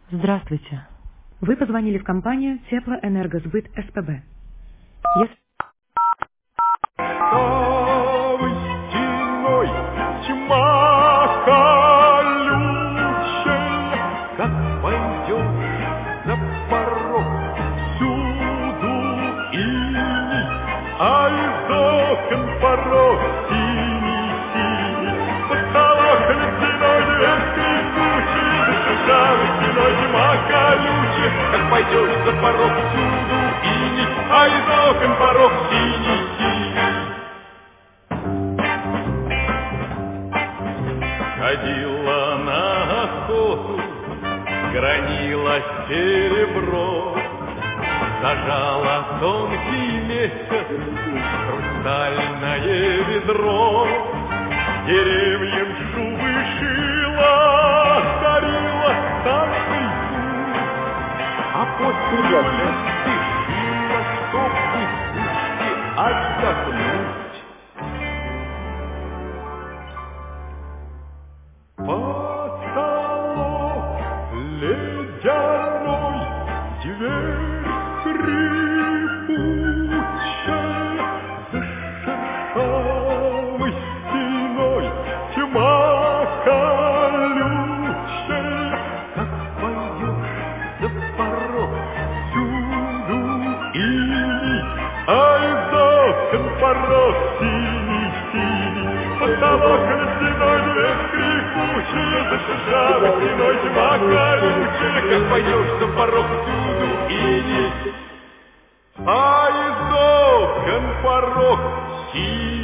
Здравствуйте. Вы позвонили в компанию Теплоэнергосбыт СПБ. Правой стеной тьма колючая, как пойдешь за порог, всюду иней, а из окон порог синий-синий. Потолок ледяной, дверь скрипучая, зашуршала стеной тьма колючая, как пойдешь за порог, всюду иней, а из окон порог синий-синий. Ходила на охоту, гранила серебро, зажала тонкий месяц хрустальное ведро, деревьям шубы шила, дарила танцей путь, а после лет спешила, чтоб без пушки отдохнуть. Потолок ледяной, дверь скрипучая, за шершавой стеной тьма колючая, как пойдешь за порог, всюду иней, а из окон порог синий-синий. Потолок ледяной, дверь скрипучая, за шершавой стеной тьма колючая, как пойдешь за порог, всюду иней, а из окон порог синий.